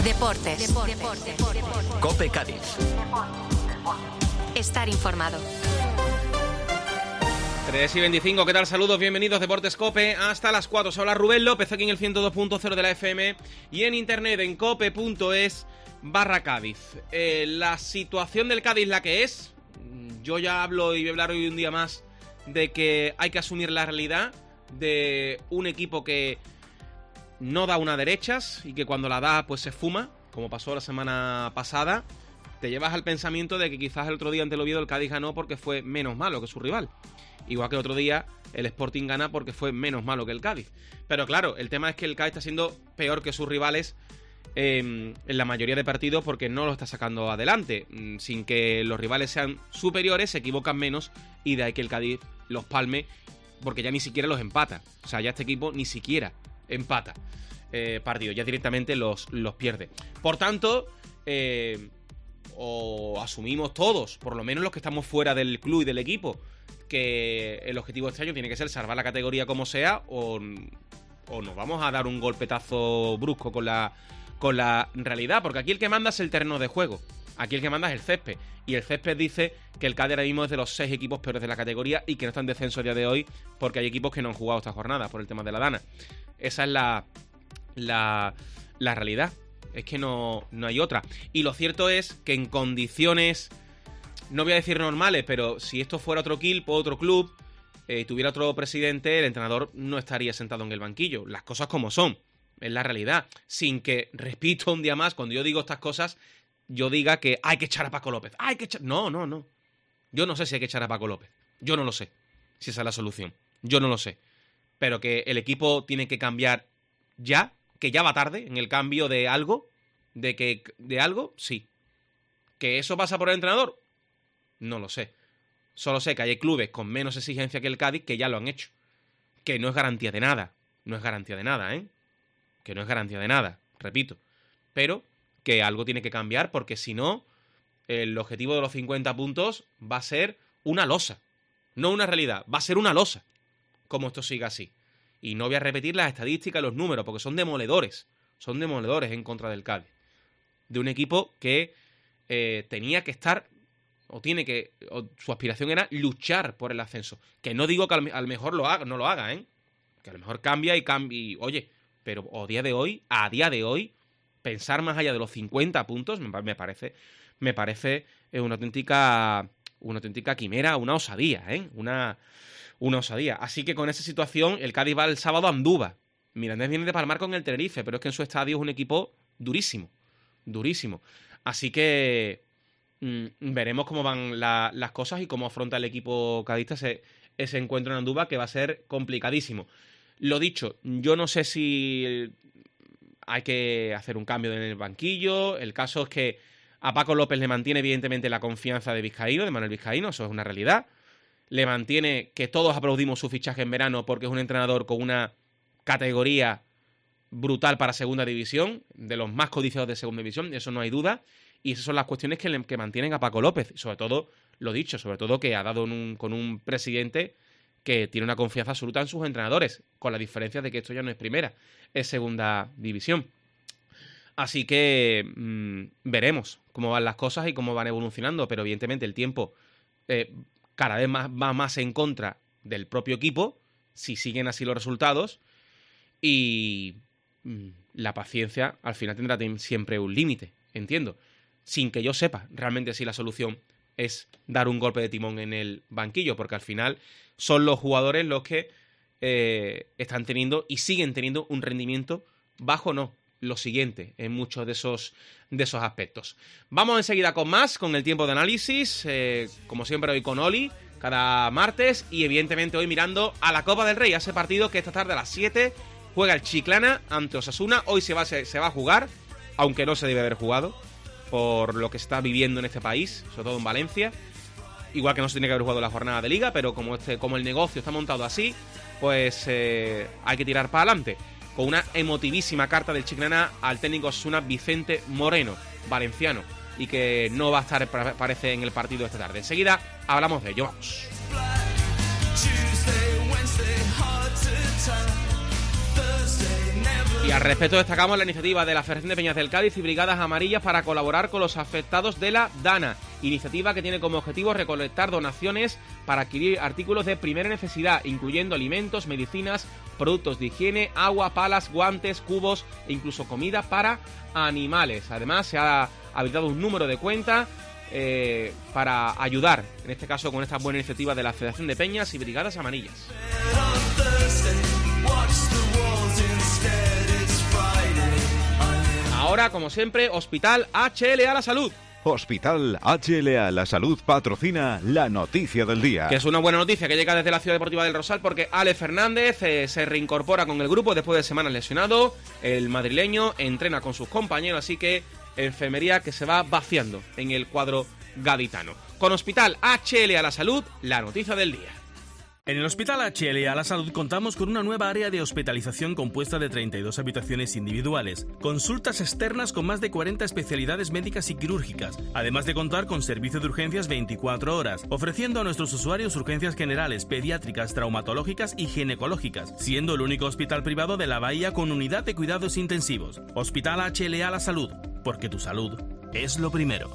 Deportes. COPE Cádiz. Estar informado. 3:25, ¿qué tal? Saludos, bienvenidos Deportes COPE hasta las 4. Se habla Rubén López aquí en el 102.0 de la FM y en internet en cope.es/Cádiz. La situación del Cádiz la que es. Yo ya hablo y voy a hablar hoy un día más de que hay que asumir la realidad de un equipo que no da una derechas y que cuando la da pues se fuma, como pasó la semana pasada. Te llevas al pensamiento de que quizás el otro día ante el Oviedo el Cádiz ganó porque fue menos malo que su rival. Igual que el otro día el Sporting gana porque fue menos malo que el Cádiz. Pero claro, el tema es que el Cádiz está siendo peor que sus rivales en la mayoría de partidos porque no lo está sacando adelante. Sin que los rivales sean superiores, se equivocan menos y de ahí que el Cádiz los palme porque ya ni siquiera los empata. O sea, ya este equipo ni siquiera empata partidos, ya directamente los pierde. Por tanto, o asumimos todos, por lo menos los que estamos fuera del club y del equipo, que el objetivo de este año tiene que ser salvar la categoría como sea, o nos vamos a dar un golpetazo brusco con la realidad, porque aquí el que manda es el terreno de juego, aquí el que manda es el césped, y el césped dice que el Cádiz ahora mismo es de los 6 equipos peores de la categoría y que no está en descenso a día de hoy porque hay equipos que no han jugado esta jornada por el tema de la Dana. Esa es la realidad, es que no hay otra. Y lo cierto es que en condiciones, no voy a decir normales, pero si esto fuera otro equipo, otro club, tuviera otro presidente, el entrenador no estaría sentado en el banquillo. Las cosas como son, es la realidad. Sin que, repito un día más, cuando yo digo estas cosas, yo diga que hay que echar a Paco López. No. Yo no sé si hay que echar a Paco López. Yo no lo sé, si esa es la solución. Yo no lo sé. Pero que el equipo tiene que cambiar ya, que ya va tarde en el cambio de algo, de algo, sí. ¿Que eso pasa por el entrenador? No lo sé. Solo sé que hay clubes con menos exigencia que el Cádiz que ya lo han hecho. Que no es garantía de nada. No es garantía de nada, ¿eh? Que no es garantía de nada, repito. Pero que algo tiene que cambiar porque si no, el objetivo de los 50 puntos va a ser una losa. No una realidad, va a ser una losa. Como esto siga así. Y no voy a repetir las estadísticas y los números porque son demoledores. Son demoledores en contra del Cádiz. De un equipo que tenía que estar, o su aspiración era luchar por el ascenso. Que no digo que a lo mejor no lo haga, ¿eh? Que a lo mejor cambia y oye, pero a día de hoy, pensar más allá de los 50 puntos me parece una auténtica quimera, una osadía, ¿eh? Una osadía. Así que con esa situación, el Cádiz va el sábado a Andúba. Mirandés viene de palmar con el Tenerife, pero es que en su estadio es un equipo durísimo. Durísimo. Así que veremos cómo van las cosas y cómo afronta el equipo cadista ese encuentro en Andúba, que va a ser complicadísimo. Lo dicho, yo no sé si hay que hacer un cambio en el banquillo. El caso es que a Paco López le mantiene evidentemente la confianza de Manuel Vizcaíno, eso es una realidad. Le mantiene que todos aplaudimos su fichaje en verano porque es un entrenador con una categoría brutal para segunda división, de los más codiciados de segunda división, eso no hay duda. Y esas son las cuestiones que mantienen a Paco López. Sobre todo, lo dicho, sobre todo que ha dado con un presidente que tiene una confianza absoluta en sus entrenadores, con la diferencia de que esto ya no es primera, es segunda división. Así que veremos cómo van las cosas y cómo van evolucionando, pero evidentemente el tiempo cada vez va más en contra del propio equipo, si siguen así los resultados, y la paciencia al final tendrá siempre un límite, entiendo, sin que yo sepa realmente si la solución es dar un golpe de timón en el banquillo, porque al final son los jugadores los que están teniendo y siguen teniendo un rendimiento bajo, no, lo siguiente en muchos de esos aspectos. Vamos enseguida con más, con el tiempo de análisis, como siempre hoy con Oli, cada martes, y evidentemente hoy mirando a la Copa del Rey, a ese partido que esta tarde a las 7 juega el Chiclana ante Osasuna. Hoy se va a jugar, aunque no se debe haber jugado, por lo que se está viviendo en este país, sobre todo en Valencia. Igual que no se tiene que haber jugado la jornada de Liga, pero como el negocio está montado así, pues hay que tirar para adelante. Con una emotivísima carta del Chiclana al técnico Osasuna Vicente Moreno, valenciano, y que no va a estar, parece, en el partido de esta tarde. Enseguida hablamos de ello, vamos. Thursday, Wednesday, hard to tell. Thursday, never Y al respecto destacamos la iniciativa de la Federación de Peñas del Cádiz y Brigadas Amarillas para colaborar con los afectados de la DANA, iniciativa que tiene como objetivo recolectar donaciones para adquirir artículos de primera necesidad, incluyendo alimentos, medicinas, productos de higiene, agua, palas, guantes, cubos e incluso comida para animales. Además, se ha habilitado un número de cuenta para ayudar, en este caso con esta buena iniciativa de la Federación de Peñas y Brigadas Amarillas. Ahora, como siempre, Hospital HLA La Salud. Hospital HLA La Salud patrocina la noticia del día. Que es una buena noticia que llega desde la Ciudad Deportiva del Rosal, porque Ale Fernández se reincorpora con el grupo después de semanas lesionado. El madrileño entrena con sus compañeros, así que enfermería que se va vaciando en el cuadro gaditano. Con Hospital HLA La Salud, la noticia del día. En el Hospital HLA La Salud contamos con una nueva área de hospitalización compuesta de 32 habitaciones individuales, consultas externas con más de 40 especialidades médicas y quirúrgicas, además de contar con servicio de urgencias 24 horas, ofreciendo a nuestros usuarios urgencias generales, pediátricas, traumatológicas y ginecológicas, siendo el único hospital privado de la Bahía con unidad de cuidados intensivos. Hospital HLA La Salud, porque tu salud es lo primero.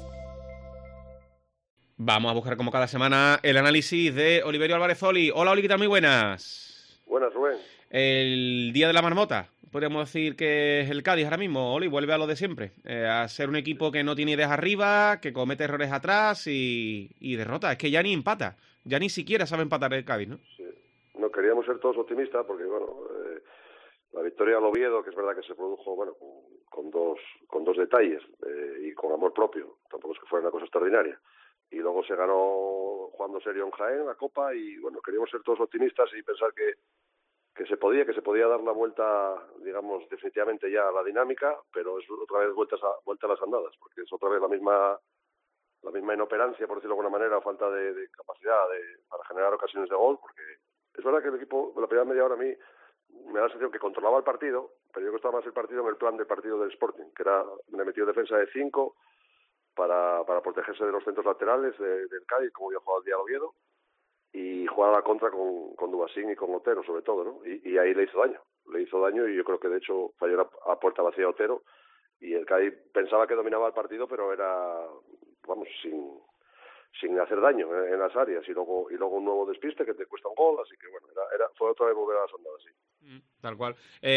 Vamos a buscar como cada semana el análisis de Oliverio Álvarez Oli. Hola Oli, ¿qué tal? Muy buenas. Buenas, Rubén. El día de la marmota, podríamos decir que es el Cádiz ahora mismo. Oli, vuelve a lo de siempre, a ser un equipo que no tiene ideas arriba, que comete errores atrás y derrota. Es que ya ni empata, ya ni siquiera sabe empatar el Cádiz, ¿no? Sí. No queríamos ser todos optimistas porque, bueno, la victoria al Oviedo, que es verdad que se produjo, bueno, con dos detalles y con amor propio. Tampoco es que fuera una cosa extraordinaria. Y luego se ganó jugando serio en Jaén la Copa y bueno, queríamos ser todos optimistas y pensar que se podía dar la vuelta, digamos, definitivamente ya a la dinámica, pero es otra vez vuelta a las andadas, porque es otra vez la misma inoperancia, por decirlo de alguna manera, o falta de capacidad para generar ocasiones de gol, porque es verdad que el equipo, la primera media hora a mí me da la sensación que controlaba el partido, pero yo gustaba más el partido en el plan del partido del Sporting, que era, me metió defensa de 5, para protegerse de los centros laterales del Cádiz, como había jugado el día de Oviedo, y jugar a la contra con Dubasín y con Otero, sobre todo, ¿no? Y ahí le hizo daño y yo creo que de hecho falló a puerta vacía Otero, y el Cádiz pensaba que dominaba el partido, pero era, vamos, sin hacer daño en las áreas, y luego un nuevo despiste que te cuesta un gol, así que bueno, fue otra vez volver a las andadas, sí. Tal cual.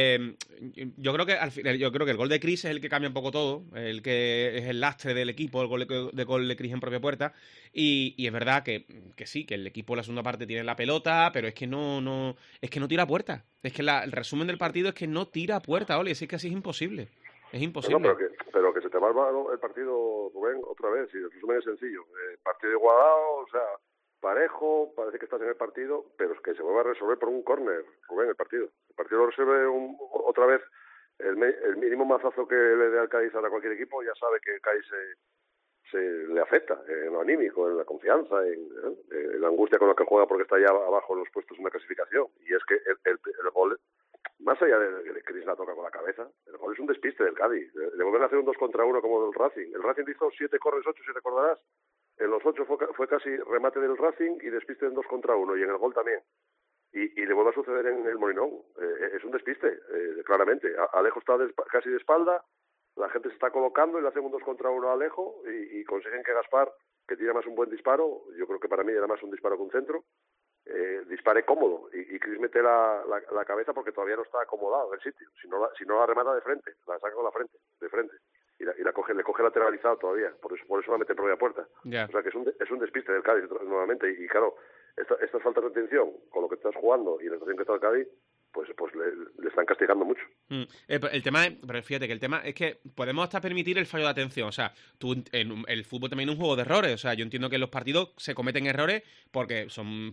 Yo creo que al final, el gol de Cris es el que cambia un poco todo, el que es el lastre del equipo, el gol de Cris en propia puerta, y es verdad que sí, que el equipo en la segunda parte tiene la pelota, pero es que no tira a puerta. Es que el resumen del partido es que no tira a puerta, Oli, es que así es imposible. Es imposible. No, pero que se te va el partido, Rubén, otra vez, y el resumen es sencillo. Partido igualado, o sea, parejo, parece que estás en el partido, pero es que se vuelve a resolver por un córner, Rubén, el partido. El partido lo resuelve otra vez, el mínimo mazazo que le dé al Cádiz a cualquier equipo, ya sabe que el Cádiz se le afecta en lo anímico, en la confianza, en la angustia con la que juega porque está allá abajo en los puestos en la clasificación. Y es que el gol, más allá de que Cris la toca con la cabeza, el gol es un despiste del Cádiz. Le vuelven a hacer un 2 contra 1 como del Racing. El Racing hizo 7 corners, 8, si recordarás. En los 8 fue casi remate del Racing y despiste en 2 contra 1, y en el gol también. Y le vuelve a suceder en el Molinón. Es un despiste, claramente. Alejo está casi de espalda, la gente se está colocando y le hacen un 2 contra 1 a Alejo y consiguen que Gaspar, que tiene más un buen disparo, yo creo que para mí era más un disparo que un centro, dispare cómodo y Cris mete la cabeza porque todavía no está acomodado en el sitio. Si no la remata de frente, la saca con de frente. Y le coge lateralizado todavía, por eso la mete en propia puerta. Yeah. O sea que es un despiste del Cádiz nuevamente, y claro, estas faltas de atención con lo que estás jugando y la atención que está el Cádiz, pues le están castigando mucho. El tema es, pero fíjate que el tema es que podemos hasta permitir el fallo de atención. O sea, el fútbol también es un juego de errores. O sea, yo entiendo que en los partidos se cometen errores porque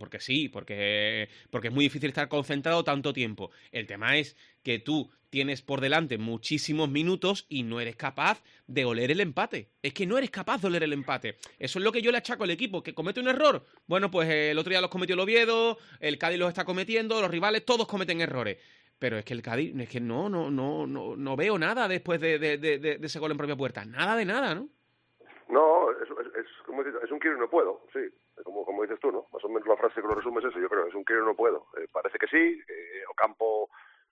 es muy difícil estar concentrado tanto tiempo. El tema es que tú tienes por delante muchísimos minutos y no eres capaz de oler el empate. Es que no eres capaz de oler el empate. Eso es lo que yo le achaco al equipo, que comete un error. Bueno, pues el otro día los cometió el Oviedo, el Cádiz los está cometiendo, los rivales todos cometen errores. Pero es que el Cádiz, es que no veo nada después de ese gol en propia puerta. Nada de nada, ¿no? No, es como dices, es un quiero y no puedo, sí. Como dices tú, ¿no? Más o menos la frase que lo resume es eso, yo creo. Es un quiero y no puedo. Parece que sí, Ocampo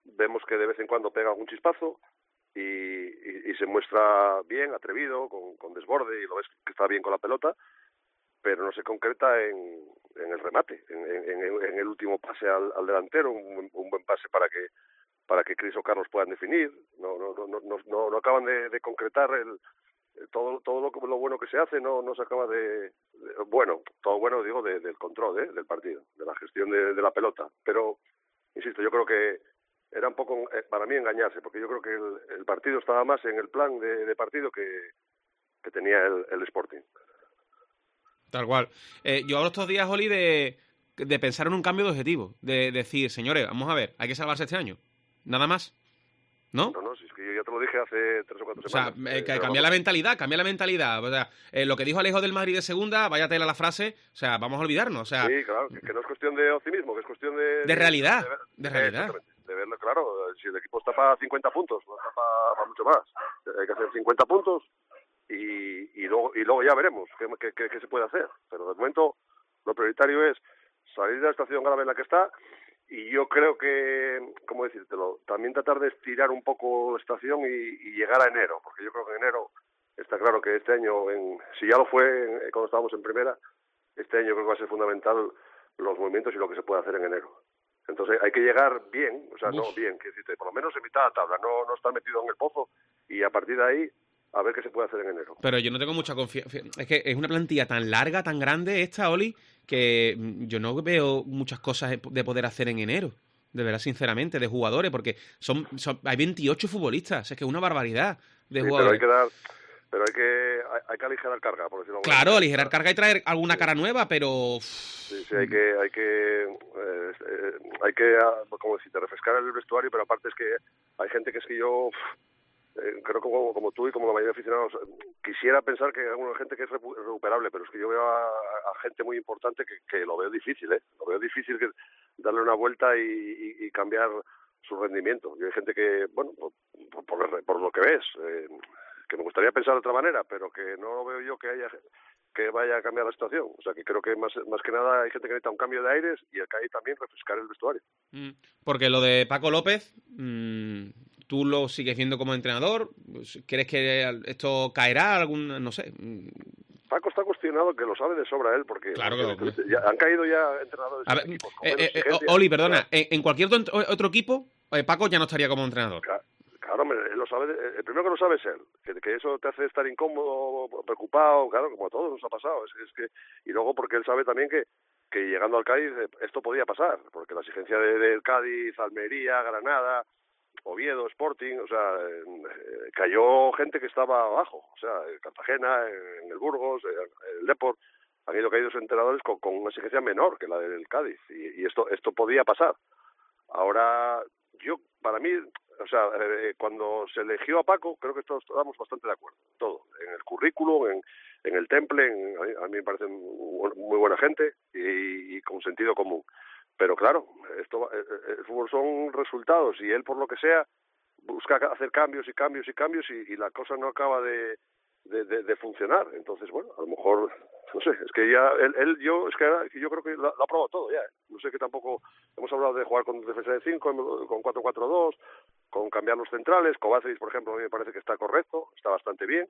vemos que de vez en cuando pega algún chispazo y se muestra bien, atrevido, con desborde, y lo ves que está bien con la pelota, pero no se concreta en el remate, en el último pase al delantero, un buen pase para que Chris o Carlos puedan definir. No acaban de concretar todo lo bueno que se hace, no se acaba todo bueno digo del control del partido, de la gestión de la pelota, pero insisto, yo creo que era un poco para mí engañarse, porque yo creo que el partido estaba más en el plan de partido que tenía el Sporting. Tal cual. Yo hablo estos días, Oli, de pensar en un cambio de objetivo. De decir, señores, vamos a ver, hay que salvarse este año. Nada más. ¿No? No, si es que yo ya te lo dije hace 3 o 4 semanas. O sea, cambiar la mentalidad. O sea, lo que dijo Alejo del Madrid de segunda, vaya tela la frase, o sea, vamos a olvidarnos. O sea, sí, claro, que no es cuestión de optimismo, que es cuestión de realidad. De realidad. De verlo, claro, si el equipo está para 50 puntos, no está para mucho más. Hay que hacer 50 puntos y luego ya veremos qué se puede hacer. Pero de momento lo prioritario es salir de la situación grave en la que está, y yo creo que, ¿cómo decírtelo?, también tratar de estirar un poco la situación y llegar a enero, porque yo creo que en enero está claro que este año, si ya lo fue cuando estábamos en primera, este año creo que va a ser fundamental los movimientos y lo que se puede hacer en enero. Entonces hay que llegar bien, o sea, no bien, que decirte, por lo menos en mitad de la tabla, no estar metido en el pozo, y a partir de ahí a ver qué se puede hacer en enero. Pero yo no tengo mucha confianza. Es que es una plantilla tan larga, tan grande esta, Oli, que yo no veo muchas cosas de poder hacer en enero. De verdad, sinceramente, de jugadores, porque hay 28 futbolistas, es que es una barbaridad de jugadores. Pero hay que aligerar carga, por decirlo. Claro, aligerar carga y traer alguna cara nueva, pero... Sí, hay que como decirte, refrescar el vestuario, pero aparte es que hay gente que es que yo... creo que como tú y como la mayoría de aficionados, quisiera pensar que hay alguna gente que es recuperable, pero es que yo veo a gente muy importante que lo veo difícil, lo veo difícil que darle una vuelta y cambiar su rendimiento. Y hay gente que, bueno, por lo que ves, que me gustaría pensar de otra manera, pero que no veo yo que vaya a cambiar la situación. O sea, que creo que más que nada hay gente que necesita un cambio de aires, y acá hay también refrescar el vestuario. Porque lo de Paco López... ¿Tú lo sigues viendo como entrenador? ¿Crees que esto caerá? No sé. Paco está cuestionado, que lo sabe de sobra él, porque claro han caído ya entrenadores de equipos. Oli, perdona, en cualquier otro equipo, Paco ya no estaría como entrenador. Claro, él lo sabe. El primero que lo sabe es él, que eso te hace estar incómodo, preocupado, claro, como a todos nos ha pasado. Y luego porque él sabe también que llegando al Cádiz esto podía pasar, porque la exigencia del Cádiz, Almería, Granada, Oviedo, Sporting, o sea, cayó gente que estaba abajo, o sea, en Cartagena, en el Burgos, en el Depor, han ido caídos entrenadores con una exigencia menor que la del Cádiz, y esto podía pasar. Ahora, para mí, o sea, cuando se eligió a Paco, creo que todos estábamos bastante de acuerdo, todo, en el currículum, en el temple, a mí me parece muy buena gente y con sentido común. Pero claro, el fútbol son resultados, y él, por lo que sea, busca hacer cambios y la cosa no acaba de funcionar. Entonces, bueno, a lo mejor, no sé, es que ya yo creo que lo ha probado todo ya. No sé, que tampoco hemos hablado de jugar con defensa de 5, con 4-4-2, con cambiar los centrales. Kovacevic, por ejemplo, a mí me parece que está correcto, está bastante bien.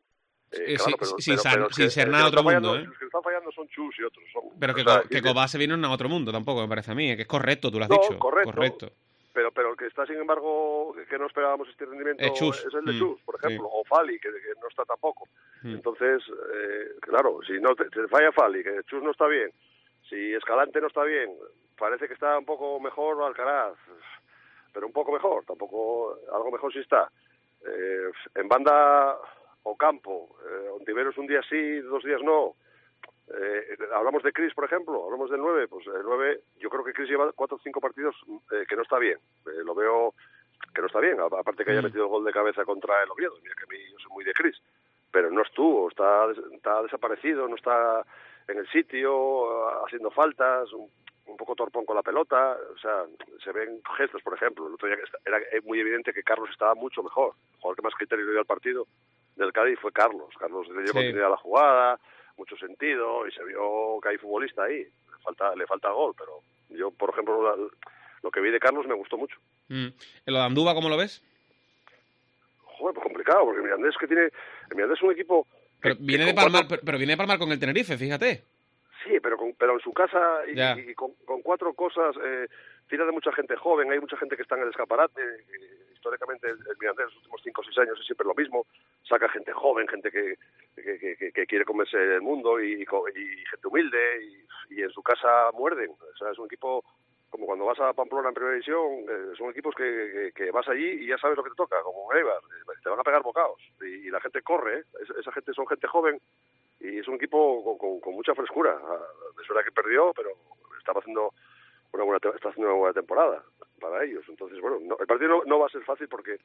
Sin ser nada otro mundo, Los que están fallando son Chus y otros. Pero que Kovacevic no es nada otro mundo tampoco, me parece a mí, que es correcto, tú lo has dicho. Correcto. Pero el que está, sin embargo, que no esperábamos este rendimiento es el de Chus, por ejemplo, o Fali, que no está tampoco. Entonces, claro, si no te falla Fali, que Chus no está bien, si Escalante no está bien, parece que está un poco mejor Alcaraz, pero un poco mejor, tampoco, algo mejor sí está. En banda... Ocampo, Ontiveros un día sí, 2 días no. Hablamos de Chris, por ejemplo, hablamos del 9, pues el 9, yo creo que Chris lleva 4 o 5 partidos que no está bien. Lo veo que no está bien, aparte que haya metido el gol de cabeza contra el Oviedo. Mira que a mí yo soy muy de Chris, pero no estuvo, está desaparecido, no está en el sitio, haciendo faltas, un poco torpón con la pelota. O sea, se ven gestos, por ejemplo. El otro día era muy evidente que Carlos estaba mucho mejor. El jugador que más criterio le dio al partido del Cádiz fue Carlos. Carlos le dio continuidad a la jugada, mucho sentido, y se vio que hay futbolista ahí. Le falta gol, pero yo, por ejemplo, lo que vi de Carlos me gustó mucho. ¿En lo de Andúba cómo lo ves? Joder, pues complicado, porque el Mirandés es un equipo... Pero viene de palmar con el Tenerife, fíjate. Sí, pero en su casa y con 4 cosas, tira de mucha gente joven, hay mucha gente que está en el escaparate. Históricamente el Mirandés en los últimos 5 o 6 años es siempre lo mismo, saca gente joven, gente que quiere comerse el mundo y gente humilde, y en su casa muerden. O sea, es un equipo como cuando vas a Pamplona en Primera División, son equipos que vas allí y ya sabes lo que te toca, como Eibar, te van a pegar bocados y la gente corre, esa gente son gente joven y es un equipo con mucha frescura. Es verdad que perdió, pero está haciendo una buena temporada para ellos. Entonces, bueno, el partido no va a ser fácil porque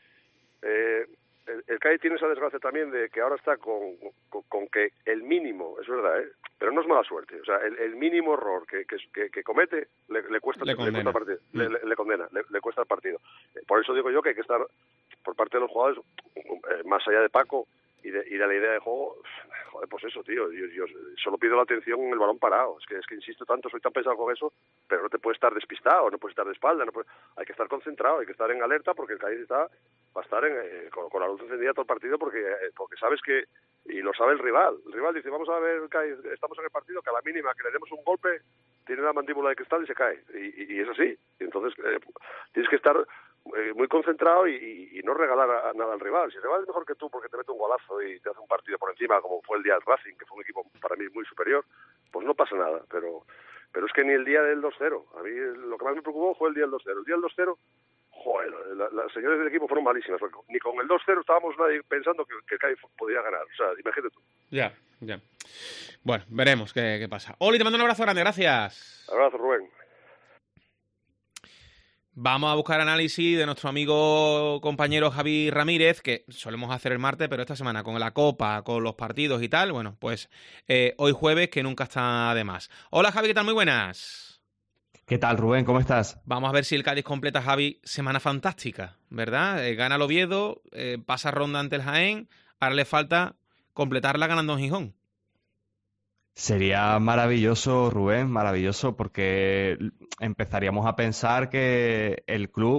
el Cádiz tiene esa desgracia también de que ahora está con que el mínimo, es verdad, pero no es mala suerte, o sea, el mínimo error que comete le cuesta el partido, le condena, le cuesta el partido. Por eso digo yo que hay que estar por parte de los jugadores más allá de Paco y de la idea de juego. Joder, pues eso, tío, yo solo pido la atención en el balón parado. Es que insisto tanto, soy tan pesado con eso, pero no te puedes estar despistado, no puedes estar de espalda, hay que estar concentrado, hay que estar en alerta, porque el Cádiz va a estar con la luz encendida todo el partido, porque sabes que, y lo sabe el rival dice, vamos a ver, Cádiz, estamos en el partido, que a la mínima que le demos un golpe, tiene la mandíbula de cristal y se cae, y es así. Entonces tienes que estar muy concentrado y no regalar nada al rival. Si el rival es mejor que tú porque te mete un golazo y te hace un partido por encima, como fue el día del Racing, que fue un equipo para mí muy superior, pues no pasa nada. Pero es que ni el día del 2-0, a mí lo que más me preocupó fue el día del 2-0. El día del 2-0, joder, las señores del equipo fueron malísimas. Ni con el 2-0 estábamos nadie pensando que el Cádiz podía ganar. O sea, imagínate tú. Ya. Bueno, veremos qué pasa. Oli, te mando un abrazo grande, gracias. Abrazo, Rubén. Vamos a buscar análisis de nuestro amigo compañero Javi Ramírez, que solemos hacer el martes, pero esta semana con la Copa, con los partidos y tal, bueno, pues hoy jueves, que nunca está de más. Hola Javi, ¿qué tal? Muy buenas. ¿Qué tal, Rubén? ¿Cómo estás? Vamos a ver si el Cádiz completa, Javi, semana fantástica, ¿verdad? Gana el Oviedo, pasa ronda ante el Jaén, ahora le falta completarla ganando en Gijón. Sería maravilloso, Rubén, maravilloso, porque empezaríamos a pensar que el club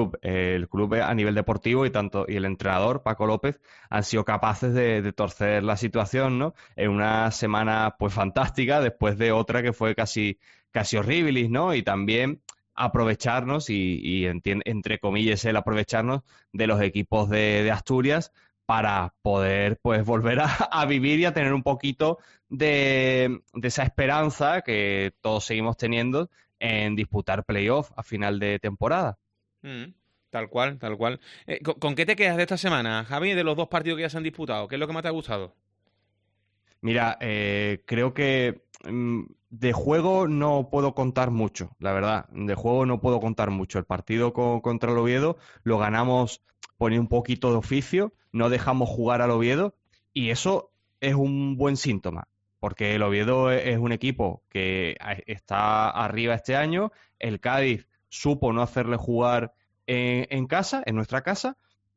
a nivel deportivo y el entrenador, Paco López, han sido capaces de torcer la situación, ¿no? En una semana pues fantástica, después de otra que fue casi horribilis, ¿no? Y también aprovecharnos, entre comillas el aprovecharnos de los equipos de Asturias, para poder pues volver a vivir y a tener un poquito de esa esperanza que todos seguimos teniendo en disputar playoff a final de temporada. Tal cual. ¿Con qué te quedas de esta semana, Javi, de los 2 partidos que ya se han disputado? ¿Qué es lo que más te ha gustado? Mira, creo que de juego no puedo contar mucho, la verdad. De juego no puedo contar mucho. El partido contra el Oviedo lo ganamos poniendo un poquito de oficio, no dejamos jugar al Oviedo y eso es un buen síntoma, porque el Oviedo es un equipo que está arriba este año, el Cádiz supo no hacerle jugar en casa, en nuestra casa,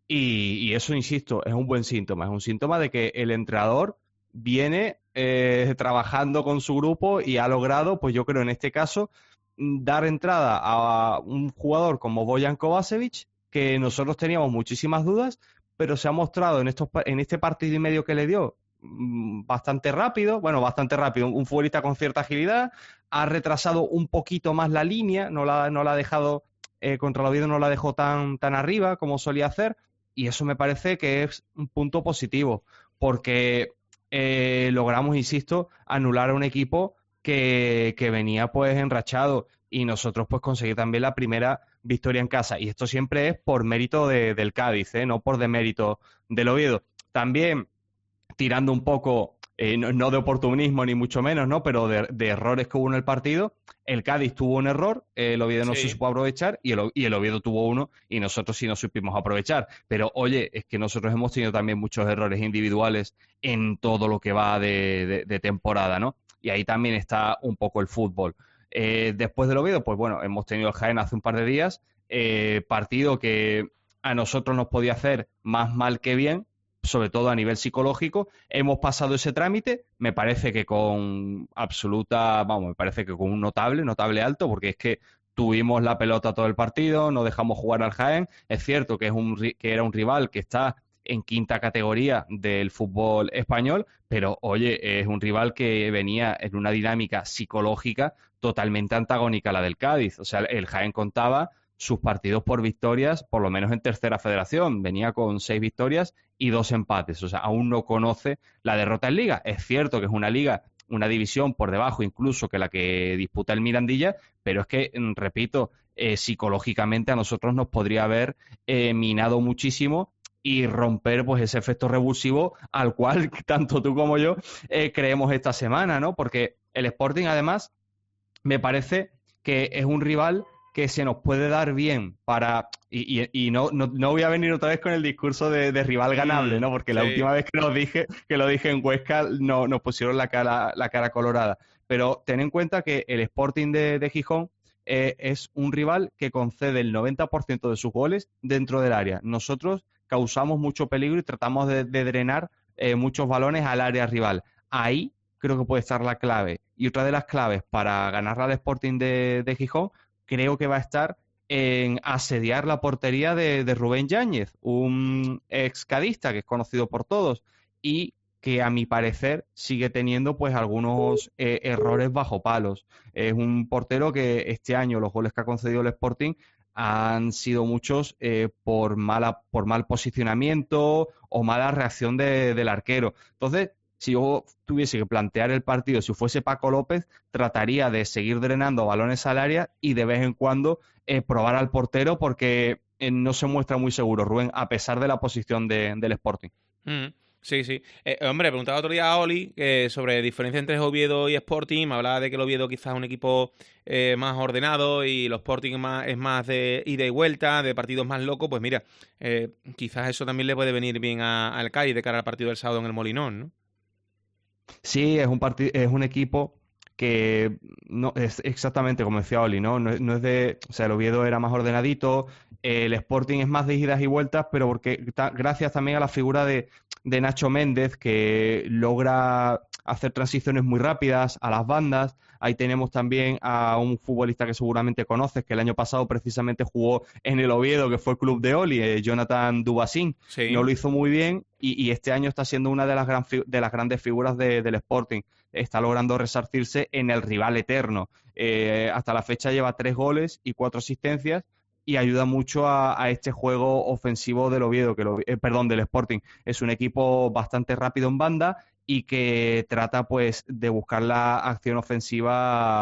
y eso, insisto, es un buen síntoma, es un síntoma de que el entrenador viene trabajando con su grupo y ha logrado, pues yo creo en este caso, dar entrada a un jugador como Bojan Kovačević, que nosotros teníamos muchísimas dudas, pero se ha mostrado en este partido y medio que le dio bastante rápido, un futbolista con cierta agilidad, ha retrasado un poquito más la línea, no la ha dejado, contra el Oviedo no la dejó tan arriba como solía hacer, y eso me parece que es un punto positivo, porque logramos, insisto, anular a un equipo que venía pues enrachado, y nosotros pues conseguir también la primera victoria en casa, y esto siempre es por mérito del Cádiz, no por demérito del Oviedo. También tirando un poco, no de oportunismo ni mucho menos, ¿no? Pero de errores que hubo en el partido, el Cádiz tuvo un error, el Oviedo no se supo aprovechar y el Oviedo tuvo uno y nosotros sí nos supimos aprovechar. Pero oye, es que nosotros hemos tenido también muchos errores individuales en todo lo que va de temporada, ¿no? Y ahí también está un poco el fútbol. Después del Oviedo, pues bueno, hemos tenido el Jaén hace un par de días, partido que a nosotros nos podía hacer más mal que bien, sobre todo a nivel psicológico. Hemos pasado ese trámite, me parece que con un notable alto, porque es que tuvimos la pelota todo el partido, no dejamos jugar al Jaén. Es cierto que era un rival que está en quinta categoría del fútbol español, pero oye, es un rival que venía en una dinámica psicológica totalmente antagónica a la del Cádiz. O sea, el Jaén contaba sus partidos por victorias, por lo menos en tercera federación. Venía con 6 victorias y 2 empates. O sea, aún no conoce la derrota en Liga. Es cierto que es una liga, una división por debajo incluso que la que disputa el Mirandilla, pero es que, repito, psicológicamente a nosotros nos podría haber minado muchísimo y romper pues ese efecto revulsivo al cual tanto tú como yo creemos esta semana, ¿no? Porque el Sporting, además, me parece que es un rival que se nos puede dar bien para... Y no voy a venir otra vez con el discurso de rival ganable, ¿no? Porque la última vez que lo dije en Huesca nos pusieron la cara colorada. Pero ten en cuenta que el Sporting de Gijón es un rival que concede el 90% de sus goles dentro del área. Nosotros causamos mucho peligro y tratamos de drenar muchos balones al área rival. Ahí creo que puede estar la clave. Y otra de las claves para ganar al Sporting de Gijón creo que va a estar en asediar la portería de Rubén Yáñez, un excadista que es conocido por todos y que a mi parecer sigue teniendo pues algunos errores bajo palos. Es un portero que este año los goles que ha concedido el Sporting han sido muchos por mal posicionamiento o mala reacción del arquero. Entonces, si yo tuviese que plantear el partido, si fuese Paco López, trataría de seguir drenando balones al área y de vez en cuando probar al portero porque no se muestra muy seguro, Rubén, a pesar de la posición del Sporting. Sí, sí. Hombre, preguntaba otro día a Oli sobre diferencia entre Oviedo y Sporting. Me hablaba de que el Oviedo quizás es un equipo más ordenado y el Sporting es más de ida y vuelta, de partidos más locos. Pues mira, quizás eso también le puede venir bien al Cádiz de cara al partido del sábado en el Molinón, ¿no? Sí, es un equipo que no es exactamente como decía Oli, ¿no? No es de, o sea, el Oviedo era más ordenadito, el Sporting es más de idas y vueltas, pero porque gracias también a la figura de Nacho Méndez, que logra hacer transiciones muy rápidas a las bandas. Ahí tenemos también a un futbolista que seguramente conoces, que el año pasado precisamente jugó en el Oviedo, que fue el club de Oli, Jonathan Dubasín. Sí. No lo hizo muy bien y este año está siendo una de las grandes figuras del Sporting. Está logrando resarcirse en el rival eterno. Hasta la fecha lleva 3 goles y 4 asistencias y ayuda mucho a este juego ofensivo del Oviedo, del Sporting. Es un equipo bastante rápido en banda y que trata pues de buscar la acción ofensiva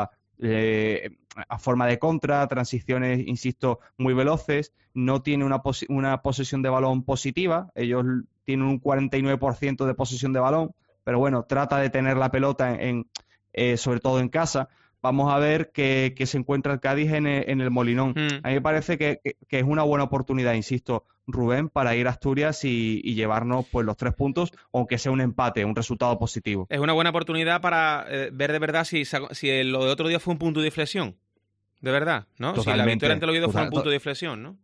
a forma de contra, transiciones, insisto, muy veloces. No tiene una posesión de balón positiva. Ellos tienen un 49% de posesión de balón, pero bueno, trata de tener la pelota sobre todo en casa. Vamos a ver que se encuentra el Cádiz en el Molinón. A mí me parece que es una buena oportunidad, insisto, Rubén, para ir a Asturias y llevarnos pues los 3 puntos, aunque sea un empate, un resultado positivo. Es una buena oportunidad para ver de verdad si lo de otro día fue un punto de inflexión. De verdad, ¿no? Totalmente, si la victoria ante el Oviedo fue un punto de inflexión, ¿no?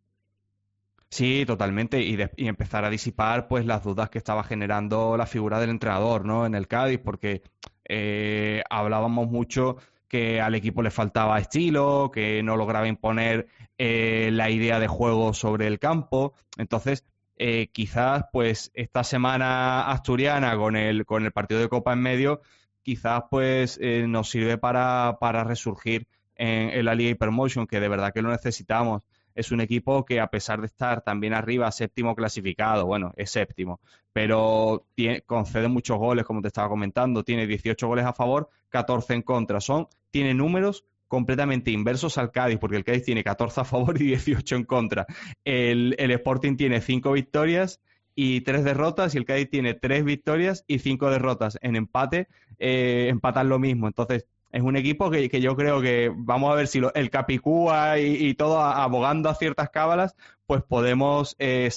Sí, totalmente, y empezar a disipar pues las dudas que estaba generando la figura del entrenador, ¿no? En el Cádiz, porque hablábamos mucho que al equipo le faltaba estilo, que no lograba imponer la idea de juego sobre el campo. Entonces, quizás pues esta semana asturiana con el partido de Copa en medio, quizás pues nos sirve para resurgir en la Liga Hypermotion, que de verdad que lo necesitamos. Es un equipo que, a pesar de estar también arriba, séptimo clasificado, bueno, es séptimo, pero concede muchos goles, como te estaba comentando, tiene 18 goles a favor, 14 en contra. Tiene números completamente inversos al Cádiz, porque el Cádiz tiene 14 a favor y 18 en contra. El Sporting tiene 5 victorias y 3 derrotas, y el Cádiz tiene 3 victorias y 5 derrotas. En empate, empatan lo mismo. Entonces, es un equipo que yo creo que vamos a ver si el Capicúa y todo abogando a ciertas cábalas, pues podemos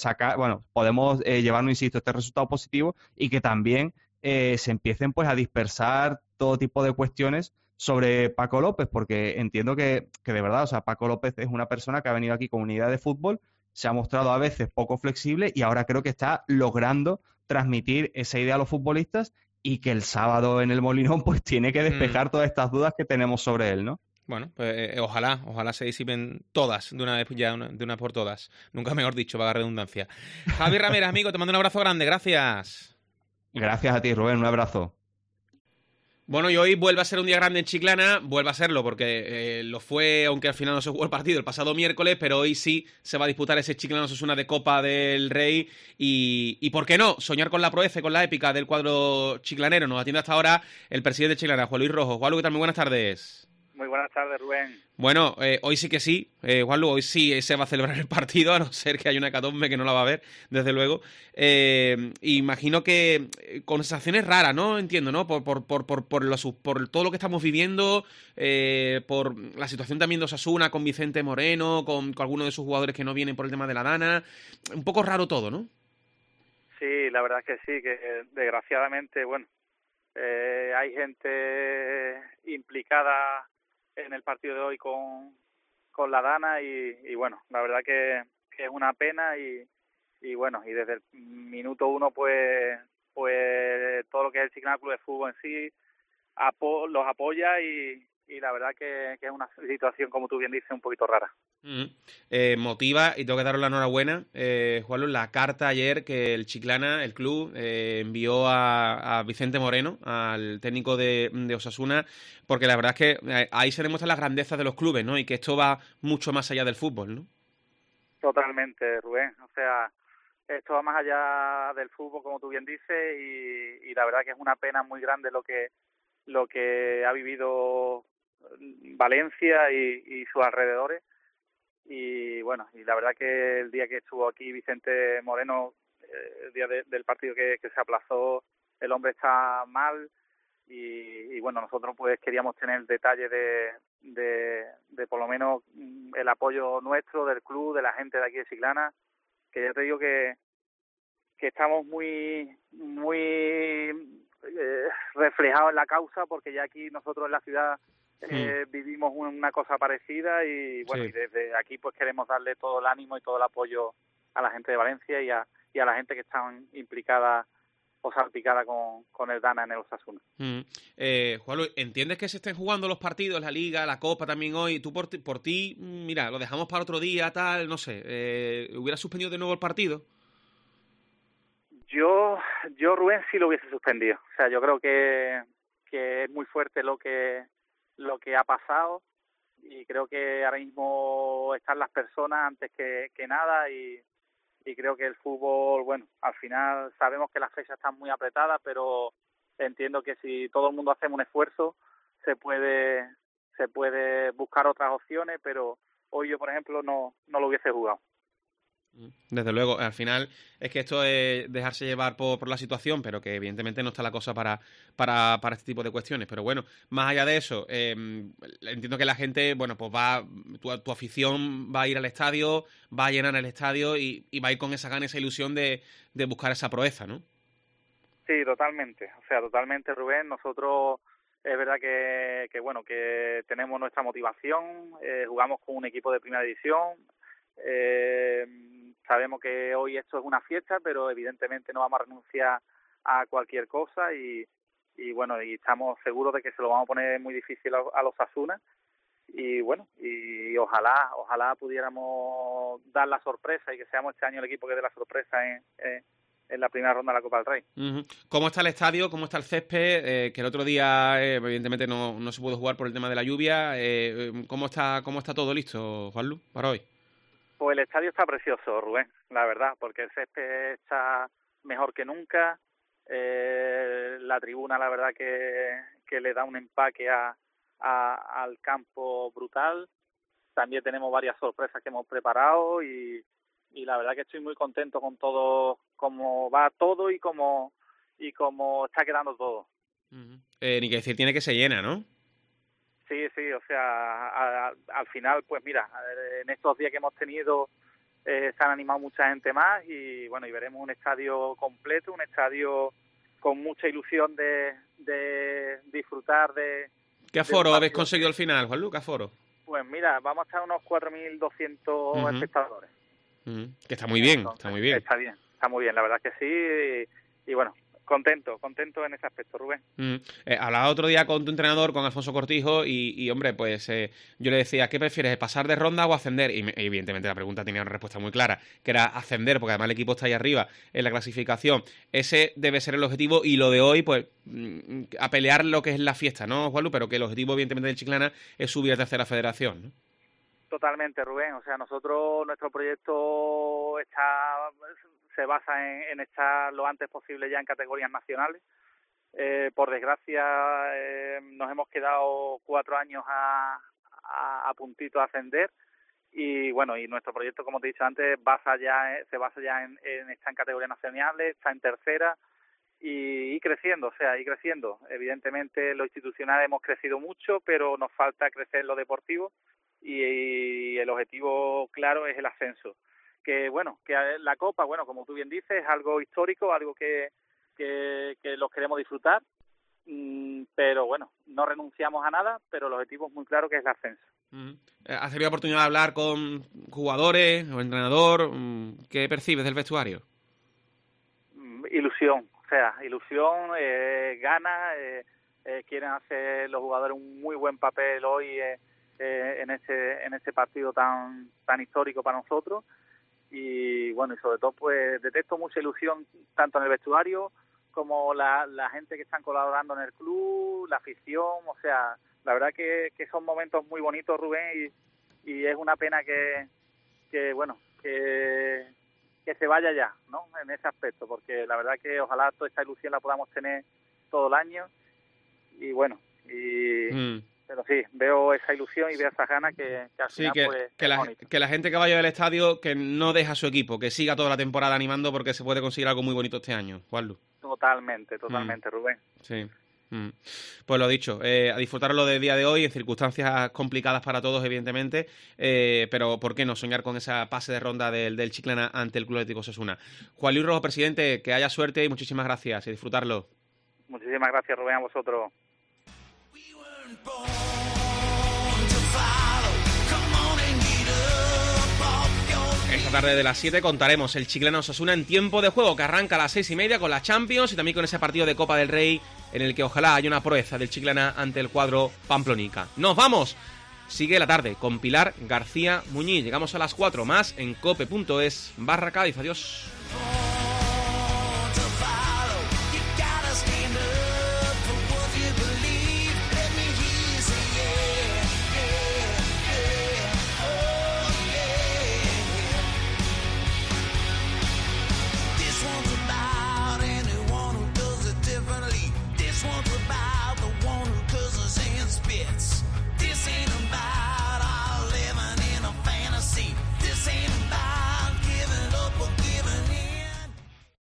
podemos llevarnos, insisto, este resultado positivo y que también se empiecen pues a dispersar todo tipo de cuestiones sobre Paco López, porque entiendo que de verdad, o sea, Paco López es una persona que ha venido aquí con una idea de fútbol, se ha mostrado a veces poco flexible y ahora creo que está logrando transmitir esa idea a los futbolistas y que el sábado en el Molinón pues tiene que despejar todas estas dudas que tenemos sobre él, ¿no? Bueno, pues ojalá se disipen todas de una vez ya, de una por todas. Nunca mejor dicho, vaga redundancia. Javi Ramírez, amigo, te mando un abrazo grande, gracias. Gracias a ti, Rubén, un abrazo. Bueno, y hoy vuelve a ser un día grande en Chiclana, vuelve a serlo porque lo fue, aunque al final no se jugó el partido el pasado miércoles, pero hoy sí se va a disputar ese Chiclana Osasuna de Copa del Rey y ¿por qué no? Soñar con la proeza y con la épica del cuadro chiclanero. Nos atiende hasta ahora el presidente de Chiclana, Juan Luis Rojo. Juan Luis, ¿qué tal? Muy buenas tardes. Muy buenas tardes, Rubén. Bueno, hoy sí que sí, Juanlu, hoy sí se va a celebrar el partido, a no ser que haya una hecatombe que no la va a haber, desde luego. Imagino que con sensaciones raras, ¿no? Entiendo, ¿no? Por todo lo que estamos viviendo, por la situación también de Osasuna con Vicente Moreno, con algunos de sus jugadores que no vienen por el tema de la Dana. Un poco raro todo, ¿no? Sí, la verdad es que sí, que desgraciadamente, bueno, hay gente implicada en el partido de hoy con la Dana y bueno, la verdad que es una pena y bueno, y desde el minuto 1 pues todo lo que es el Chiclana Club de Fútbol en sí los apoya y la verdad que es una situación, como tú bien dices, un poquito rara. Motiva, y tengo que daros la enhorabuena, Juanlu, la carta ayer que el Chiclana, el club, envió a Vicente Moreno, al técnico de Osasuna, porque la verdad es que ahí se demuestran las grandezas de los clubes, ¿no? Y que esto va mucho más allá del fútbol, ¿no? Totalmente, Rubén. O sea, esto va más allá del fútbol, como tú bien dices, y la verdad que es una pena muy grande lo que ha vivido Valencia y sus alrededores. Y bueno, y la verdad que el día que estuvo aquí Vicente Moreno, el día del partido que se aplazó, el hombre está mal y bueno, nosotros pues queríamos tener el detalle de por lo menos el apoyo nuestro, del club, de la gente de aquí de Chiclana, que ya te digo que estamos muy reflejados en la causa, porque ya aquí nosotros en la ciudad vivimos una cosa parecida y bueno, sí. Y desde aquí pues queremos darle todo el ánimo y todo el apoyo a la gente de Valencia y a la gente que están implicada o salpicada con el Dana en el Osasuna. Juan Luis, ¿entiendes que se estén jugando los partidos, la Liga, la Copa también hoy? Tú por ti, mira, lo dejamos para otro día, tal, no sé, ¿hubieras suspendido de nuevo el partido? Yo Rubén, sí lo hubiese suspendido. O sea, yo creo que es muy fuerte lo que ha pasado y creo que ahora mismo están las personas antes que nada y creo que el fútbol, bueno, al final sabemos que las fechas están muy apretadas, pero entiendo que si todo el mundo hacemos un esfuerzo se puede buscar otras opciones, pero hoy yo, por ejemplo, no lo hubiese jugado. Desde luego, al final es que esto es dejarse llevar por la situación, pero que evidentemente no está la cosa para este tipo de cuestiones. Pero bueno, más allá de eso, entiendo que la gente, bueno, pues tu afición va a ir al estadio, va a llenar el estadio y va a ir con esa gana, esa ilusión de buscar esa proeza, ¿no? Sí, totalmente. O sea, totalmente, Rubén. Nosotros es verdad que bueno, que tenemos nuestra motivación, jugamos con un equipo de primera división. Sabemos que hoy esto es una fiesta, pero evidentemente no vamos a renunciar a cualquier cosa y bueno, y estamos seguros de que se lo vamos a poner muy difícil a los Osasuna y bueno, y ojalá pudiéramos dar la sorpresa y que seamos este año el equipo que dé la sorpresa en la primera ronda de la Copa del Rey. Uh-huh. ¿Cómo está el estadio? ¿Cómo está el césped? Que el otro día evidentemente no se pudo jugar por el tema de la lluvia. ¿Cómo está todo listo, Juanlu, para hoy? Pues el estadio está precioso, Rubén, la verdad, porque el césped está mejor que nunca. La tribuna, la verdad que le da un empaque al campo brutal. También tenemos varias sorpresas que hemos preparado y la verdad que estoy muy contento con todo, cómo va todo y cómo está quedando todo. Uh-huh. Ni que decir, tiene que se llena, ¿no? Sí, o sea, al final, pues mira, en estos días que hemos tenido se han animado mucha gente más y bueno, y veremos un estadio completo, un estadio con mucha ilusión de disfrutar de... ¿Qué aforo habéis conseguido al final, Juanlu? ¿Qué aforo? Pues mira, vamos a estar unos 4.200 espectadores. Que está muy bien, está muy bien. Está muy bien, la verdad que sí y bueno, Contento en ese aspecto, Rubén. Hablaba otro día con tu entrenador, con Alfonso Cortijo, y hombre, pues yo le decía, ¿qué prefieres, pasar de ronda o ascender? Y evidentemente la pregunta tenía una respuesta muy clara, que era ascender, porque además el equipo está ahí arriba en la clasificación. Ese debe ser el objetivo, y lo de hoy, pues, a pelear lo que es la fiesta, ¿no, Juanlu? Pero que el objetivo, evidentemente, del Chiclana es subir a tercera federación, ¿no? Totalmente, Rubén. O sea, nuestro proyecto se basa en estar lo antes posible ya en categorías nacionales. Por desgracia, nos hemos quedado 4 años a puntito a ascender, y bueno, y nuestro proyecto, como te he dicho antes, se basa ya en estar en categorías nacionales, está en tercera y creciendo, creciendo. Evidentemente, lo institucional hemos crecido mucho, pero nos falta crecer en lo deportivo, y el objetivo claro es el ascenso. Que bueno, que la Copa, bueno, como tú bien dices, es algo histórico, algo que los queremos disfrutar, pero bueno, no renunciamos a nada, pero el objetivo es muy claro, que es el ascenso. ¿Has tenido oportunidad de hablar con jugadores o entrenador? ¿Qué percibes del vestuario? Ilusión, ganas, quieren hacer los jugadores un muy buen papel hoy en ese partido tan histórico para nosotros. Y bueno, y sobre todo, pues detecto mucha ilusión tanto en el vestuario como la gente que están colaborando en el club, la afición. O sea, la verdad que son momentos muy bonitos, Rubén, y es una pena que se vaya ya, ¿no? En ese aspecto, porque la verdad que ojalá toda esta ilusión la podamos tener todo el año. Y bueno, pero sí, veo esa ilusión y veo esa ganas que al final, pues, que la gente que vaya del estadio, que no deja a su equipo, que siga toda la temporada animando, porque se puede conseguir algo muy bonito este año, Juanlu. Totalmente, Rubén. Sí. Pues lo dicho, a disfrutarlo del día de hoy en circunstancias complicadas para todos, evidentemente, pero ¿por qué no soñar con esa pase de ronda del Chiclana ante el Club Atlético Osasuna? Juan Luis Rojo, presidente, que haya suerte y muchísimas gracias, y disfrutarlo. Muchísimas gracias, Rubén, a vosotros. Esta tarde de las 7 contaremos el Chiclana Osasuna en tiempo de juego, que arranca a las 6:30 con la Champions, y también con ese partido de Copa del Rey en el que ojalá haya una proeza del Chiclana ante el cuadro pamplonica. ¡Nos vamos! Sigue la tarde con Pilar García Muñiz. Llegamos a las 4 más en cope.es/Cádiz. Adiós.